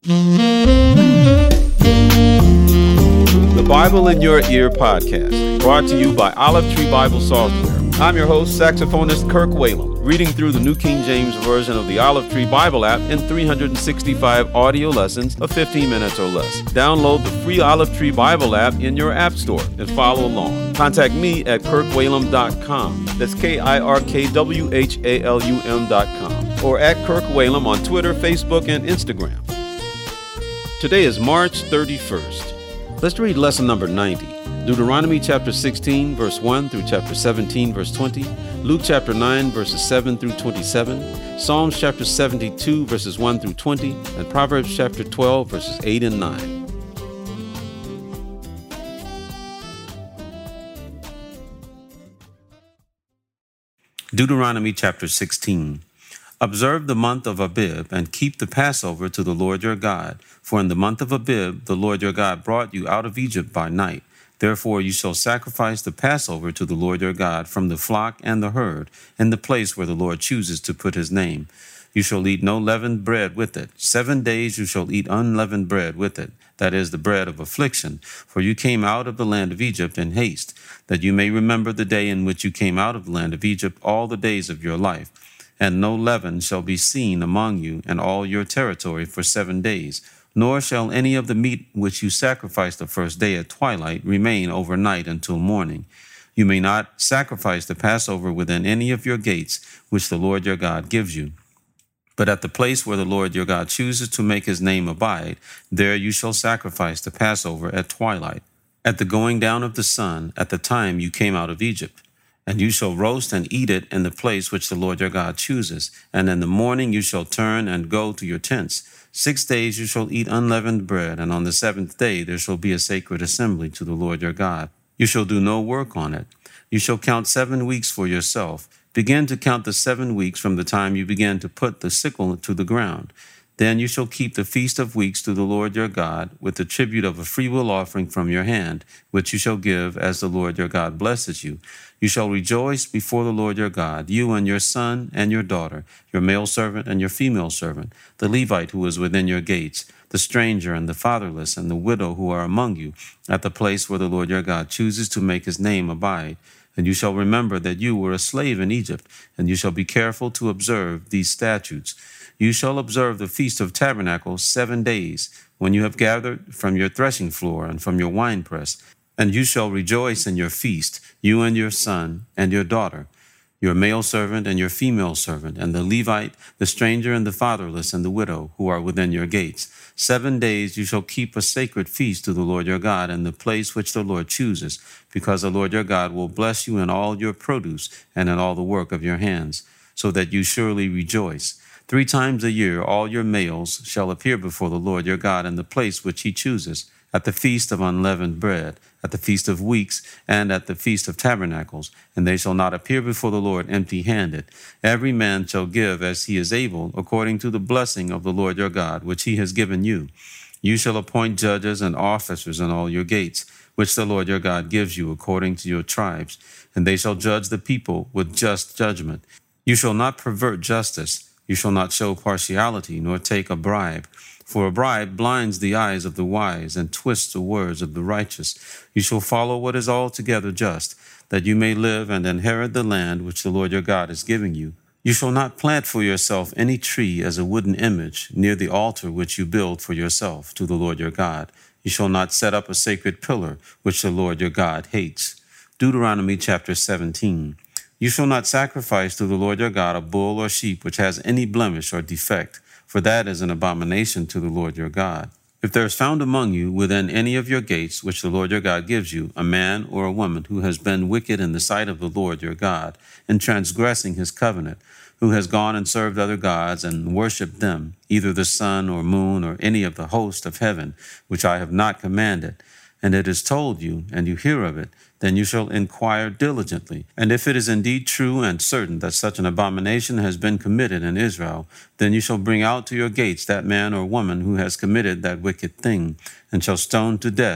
The Bible in Your Ear podcast, brought to you by Olive Tree Bible Software. I'm your host, saxophonist Kirk Whalum, reading through the New King James Version of the Olive Tree Bible app in 365 audio lessons of 15 minutes or less. Download the free Olive Tree Bible app in your app store and follow along. Contact me at kirkwhalum.com. That's KIRKWHALUM.com. Or at Kirk Whalum on Twitter, Facebook, and Instagram. Today is March 31st. Let's read lesson number 90. Deuteronomy chapter 16, verse 1 through chapter 17, verse 20. Luke chapter 9, verses 7 through 27. Psalms chapter 72, verses 1 through 20. And Proverbs chapter 12, verses 8 and 9. Deuteronomy chapter 16. Observe the month of Abib, and keep the Passover to the Lord your God. For in the month of Abib, the Lord your God brought you out of Egypt by night. Therefore you shall sacrifice the Passover to the Lord your God from the flock and the herd, in the place where the Lord chooses to put his name. You shall eat no leavened bread with it. 7 days you shall eat unleavened bread with it, that is, the bread of affliction. For you came out of the land of Egypt in haste, that you may remember the day in which you came out of the land of Egypt all the days of your life. And no leaven shall be seen among you in all your territory for 7 days. Nor shall any of the meat which you sacrifice the first day at twilight remain overnight until morning. You may not sacrifice the Passover within any of your gates, which the Lord your God gives you. But at the place where the Lord your God chooses to make his name abide, there you shall sacrifice the Passover at twilight, at the going down of the sun, at the time you came out of Egypt. And you shall roast and eat it in the place which the Lord your God chooses. And in the morning you shall turn and go to your tents. 6 days you shall eat unleavened bread, and on the 7th day there shall be a sacred assembly to the Lord your God. You shall do no work on it. You shall count 7 weeks for yourself. Begin to count the 7 weeks from the time you begin to put the sickle to the ground. Then you shall keep the feast of weeks to the Lord your God, with the tribute of a freewill offering from your hand, which you shall give as the Lord your God blesses you. You shall rejoice before the Lord your God, you and your son and your daughter, your male servant and your female servant, the Levite who is within your gates, the stranger and the fatherless and the widow who are among you, at the place where the Lord your God chooses to make his name abide. And you shall remember that you were a slave in Egypt, and you shall be careful to observe these statutes. You shall observe the Feast of Tabernacles 7 days, when you have gathered from your threshing floor and from your winepress. And you shall rejoice in your feast, you and your son and your daughter, your male servant and your female servant, and the Levite, the stranger and the fatherless and the widow who are within your gates. 7 days you shall keep a sacred feast to the Lord your God in the place which the Lord chooses, because the Lord your God will bless you in all your produce and in all the work of your hands, so that you surely rejoice. 3 times a year all your males shall appear before the Lord your God in the place which he chooses, at the feast of unleavened bread, at the feast of weeks, and at the feast of tabernacles, and they shall not appear before the Lord empty-handed. Every man shall give as he is able, according to the blessing of the Lord your God, which he has given you. You shall appoint judges and officers in all your gates, which the Lord your God gives you according to your tribes, and they shall judge the people with just judgment. You shall not pervert justice. You shall not show partiality, nor take a bribe. For a bribe blinds the eyes of the wise and twists the words of the righteous. You shall follow what is altogether just, that you may live and inherit the land which the Lord your God is giving you. You shall not plant for yourself any tree as a wooden image near the altar which you build for yourself to the Lord your God. You shall not set up a sacred pillar which the Lord your God hates. Deuteronomy chapter 17. You shall not sacrifice to the Lord your God a bull or sheep which has any blemish or defect, for that is an abomination to the Lord your God. If there is found among you within any of your gates which the Lord your God gives you, a man or a woman who has been wicked in the sight of the Lord your God, in transgressing his covenant, who has gone and served other gods and worshipped them, either the sun or moon or any of the host of heaven, which I have not commanded, and it is told you, and you hear of it, then you shall inquire diligently. And if it is indeed true and certain that such an abomination has been committed in Israel, then you shall bring out to your gates that man or woman who has committed that wicked thing, and shall stone to death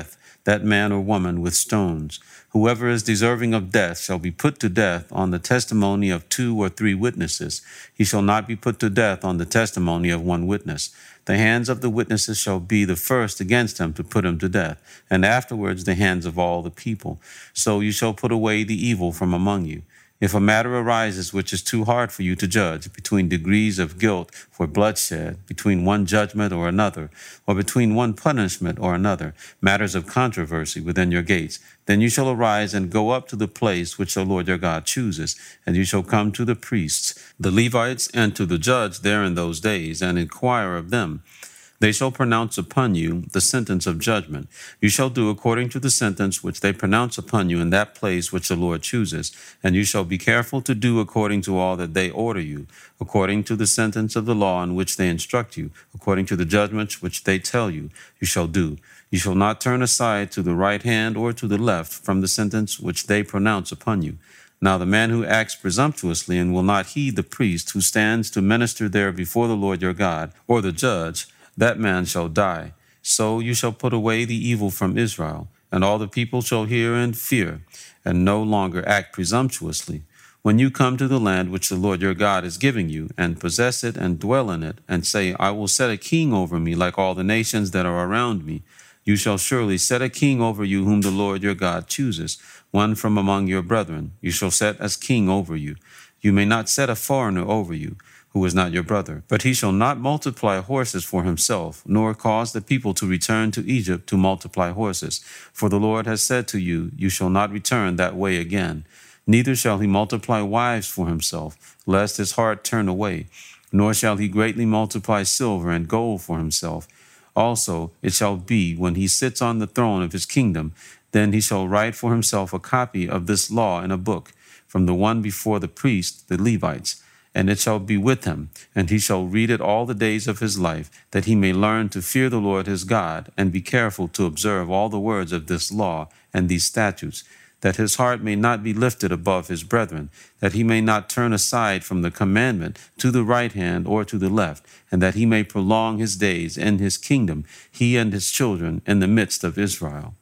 that man or woman with stones. Whoever is deserving of death shall be put to death on the testimony of 2 or 3 witnesses. He shall not be put to death on the testimony of 1 witness. The hands of the witnesses shall be the first against him to put him to death, and afterwards the hands of all the people. So you shall put away the evil from among you. If a matter arises which is too hard for you to judge, between degrees of guilt for bloodshed, between one judgment or another, or between one punishment or another, matters of controversy within your gates, then you shall arise and go up to the place which the Lord your God chooses, and you shall come to the priests, the Levites, and to the judge there in those days, and inquire of them. They shall pronounce upon you the sentence of judgment. You shall do according to the sentence which they pronounce upon you in that place which the Lord chooses, and you shall be careful to do according to all that they order you, according to the sentence of the law in which they instruct you, according to the judgments which they tell you, you shall do. You shall not turn aside to the right hand or to the left from the sentence which they pronounce upon you. Now the man who acts presumptuously and will not heed the priest who stands to minister there before the Lord your God, or the judge, that man shall die. So you shall put away the evil from Israel, and all the people shall hear and fear, and no longer act presumptuously. When you come to the land which the Lord your God is giving you, and possess it and dwell in it, and say, I will set a king over me like all the nations that are around me, you shall surely set a king over you whom the Lord your God chooses, one from among your brethren. You shall set as king over you. You may not set a foreigner over you, who is not your brother. But he shall not multiply horses for himself, nor cause the people to return to Egypt to multiply horses. For the Lord has said to you, you shall not return that way again. Neither shall he multiply wives for himself, lest his heart turn away. Nor shall he greatly multiply silver and gold for himself. Also it shall be, when he sits on the throne of his kingdom, then he shall write for himself a copy of this law in a book, from the one before the priests, the Levites, and it shall be with him, and he shall read it all the days of his life, that he may learn to fear the Lord his God, and be careful to observe all the words of this law and these statutes, that his heart may not be lifted above his brethren, that he may not turn aside from the commandment to the right hand or to the left, and that he may prolong his days in his kingdom, he and his children in the midst of Israel.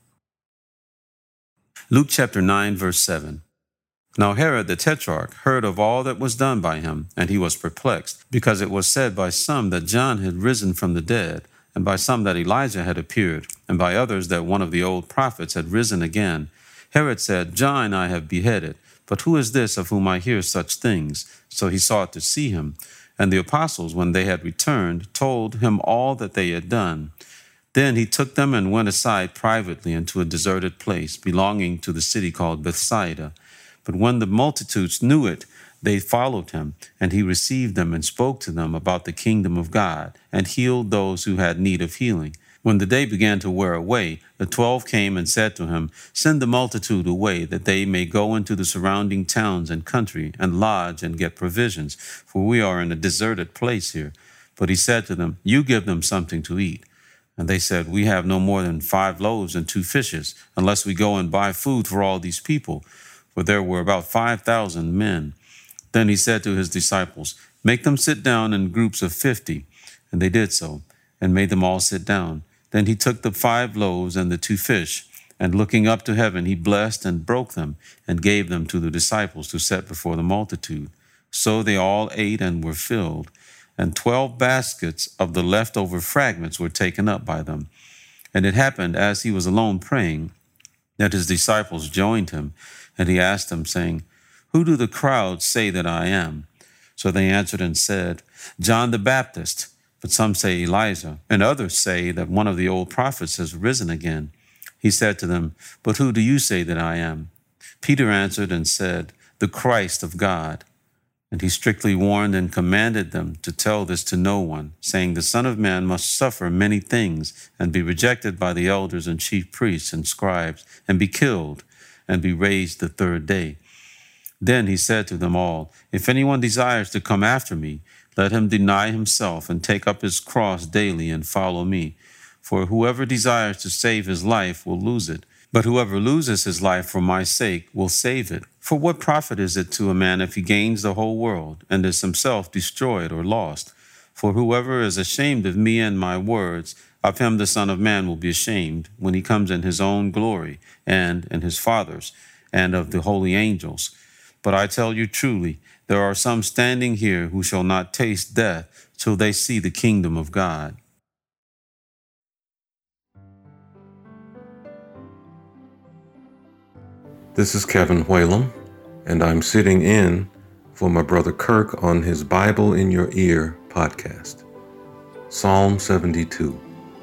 Luke chapter 9, verse 7. Now Herod the Tetrarch heard of all that was done by him, and he was perplexed, because it was said by some that John had risen from the dead, and by some that Elijah had appeared, and by others that one of the old prophets had risen again. Herod said, John I have beheaded, but who is this of whom I hear such things? So he sought to see him. And the apostles, when they had returned, told him all that they had done. Then he took them and went aside privately into a deserted place belonging to the city called Bethsaida. But when the multitudes knew it, they followed him, and he received them and spoke to them about the kingdom of God, and healed those who had need of healing. When the day began to wear away, the 12 came and said to him, Send the multitude away, that they may go into the surrounding towns and country, and lodge and get provisions, for we are in a deserted place here. But he said to them, You give them something to eat. And they said, We have no more than 5 loaves and 2 fishes, unless we go and buy food for all these people. For there were about 5,000 men. Then he said to his disciples, Make them sit down in groups of 50. And they did so, and made them all sit down. Then he took the 5 loaves and the 2 fish, and looking up to heaven, he blessed and broke them, and gave them to the disciples to set before the multitude. So they all ate and were filled, and 12 baskets of the leftover fragments were taken up by them. And it happened, as he was alone praying, that his disciples joined him, and he asked them, saying, Who do the crowds say that I am? So they answered and said, John the Baptist, but some say Elijah, and others say that one of the old prophets has risen again. He said to them, But who do you say that I am? Peter answered and said, The Christ of God. And he strictly warned and commanded them to tell this to no one, saying, The Son of Man must suffer many things, and be rejected by the elders and chief priests and scribes, and be killed, and be raised the 3rd day. Then he said to them all, If anyone desires to come after me, let him deny himself and take up his cross daily and follow me. For whoever desires to save his life will lose it, but whoever loses his life for my sake will save it. For what profit is it to a man if he gains the whole world and is himself destroyed or lost? For whoever is ashamed of me and my words, of him the Son of Man will be ashamed when he comes in his own glory and in his Father's and of the holy angels. But I tell you truly, there are some standing here who shall not taste death till they see the kingdom of God. This is Kevin Whalum, and I'm sitting in for my brother Kirk on his Bible in Your Ear podcast. Psalm 72.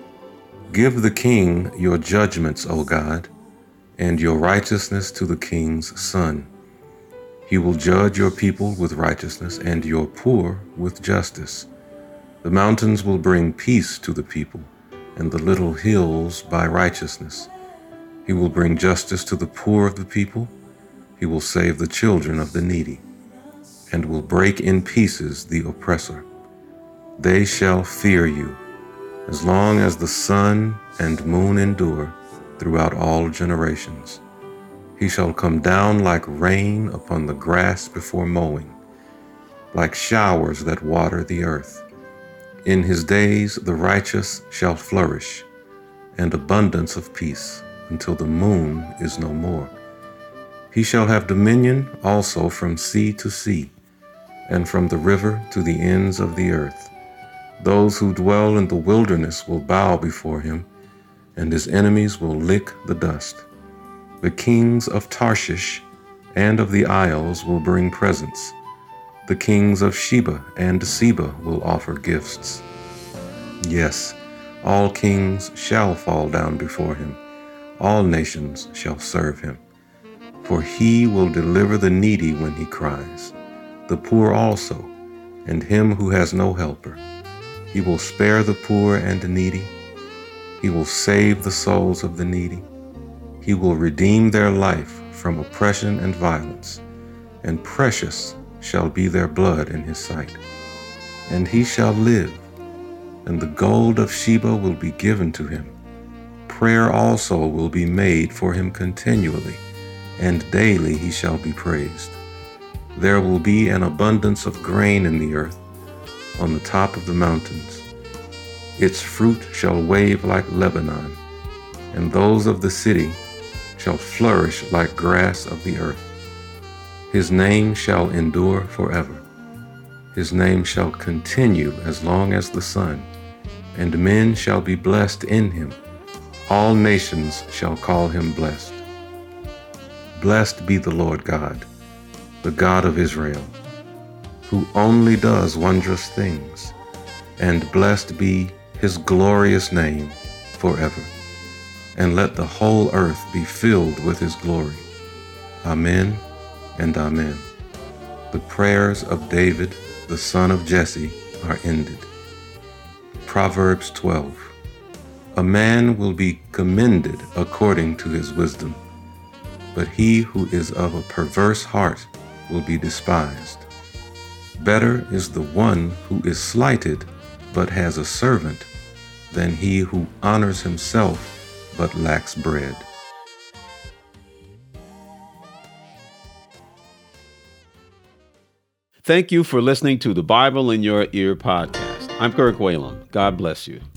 Give the king your judgments, O God, and your righteousness to the king's son. He will judge your people with righteousness and your poor with justice. The mountains will bring peace to the people, and the little hills by righteousness. He will bring justice to the poor of the people. He will save the children of the needy, and will break in pieces the oppressor. They shall fear you, as long as the sun and moon endure throughout all generations. He shall come down like rain upon the grass before mowing, like showers that water the earth. In his days the righteous shall flourish, and abundance of peace, until the moon is no more. He shall have dominion also from sea to sea, and from the river to the ends of the earth. Those who dwell in the wilderness will bow before him, and his enemies will lick the dust. The kings of Tarshish and of the isles will bring presents. The kings of Sheba and Seba will offer gifts. Yes, all kings shall fall down before him. All nations shall serve him. For he will deliver the needy when he cries, the poor also, and him who has no helper. He will spare the poor and needy. He will save the souls of the needy. He will redeem their life from oppression and violence, and precious shall be their blood in his sight. And he shall live, and the gold of Sheba will be given to him. Prayer also will be made for him continually, and daily he shall be praised. There will be an abundance of grain in the earth, on the top of the mountains. Its fruit shall wave like Lebanon, and those of the city shall flourish like grass of the earth. His name shall endure forever. His name shall continue as long as the sun, and men shall be blessed in him. All nations shall call him blessed. Blessed be the Lord God, the God of Israel, who only does wondrous things, and blessed be his glorious name forever. And let the whole earth be filled with his glory. Amen and amen. The prayers of David, the son of Jesse, are ended. Proverbs 12. A man will be commended according to his wisdom, but he who is of a perverse heart will be despised. Better is the one who is slighted but has a servant than he who honors himself but lacks bread. Thank you for listening to the Bible in Your Ear podcast. I'm Kirk Whalum. God bless you.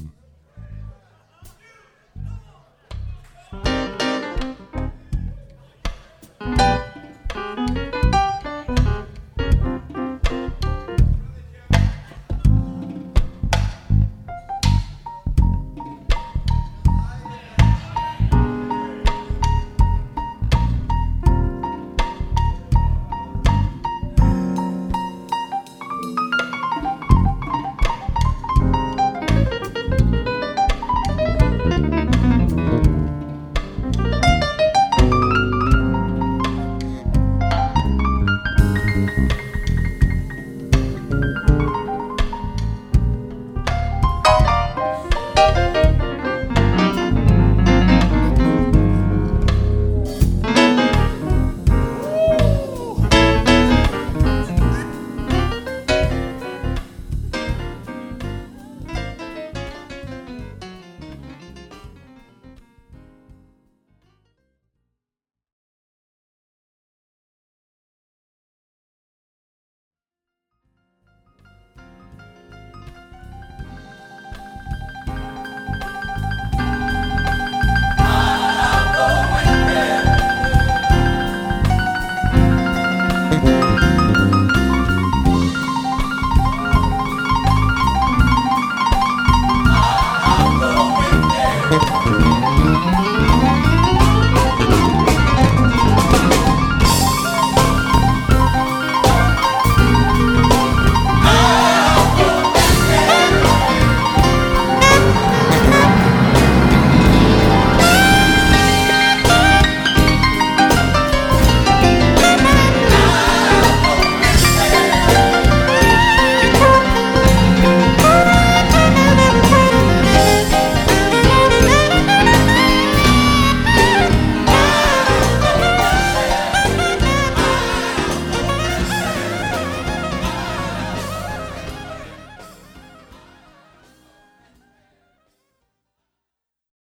Bye.